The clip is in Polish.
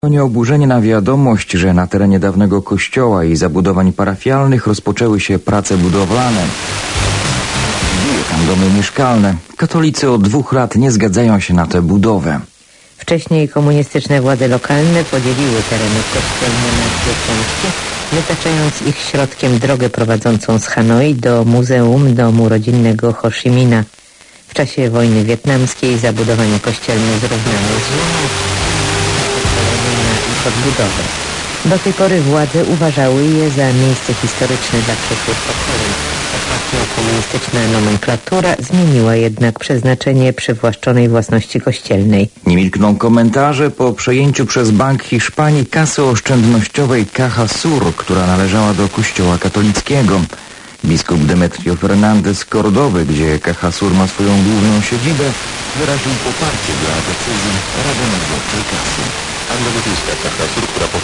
Oburzenie na wiadomość, że na terenie dawnego kościoła i zabudowań parafialnych rozpoczęły się prace budowlane. Były tam domy mieszkalne. Katolicy od 2 lat nie zgadzają się na tę budowę. Wcześniej komunistyczne władze lokalne podzieliły tereny kościelne na 2 części, wytaczając ich środkiem drogę prowadzącą z Hanoi do Muzeum Domu Rodzinnego Ho Chi Minha. W czasie wojny wietnamskiej zabudowania kościelne zrównano z ziemią na ich odbudowę. Do tej pory władze uważały je za miejsce historyczne dla przyszłych pokoleń. Ostatnio komunistyczna nomenklatura zmieniła jednak przeznaczenie przywłaszczonej własności kościelnej. Nie milkną komentarze po przejęciu przez Bank Hiszpanii kasy oszczędnościowej Caja Sur, która należała do Kościoła katolickiego. Biskup Demetrio Fernández Cordowy, gdzie Caja Sur ma swoją główną siedzibę, wyraził poparcie dla decyzji Rady Nadzorczej kasy. Rada Brytyjska Caja Sur, która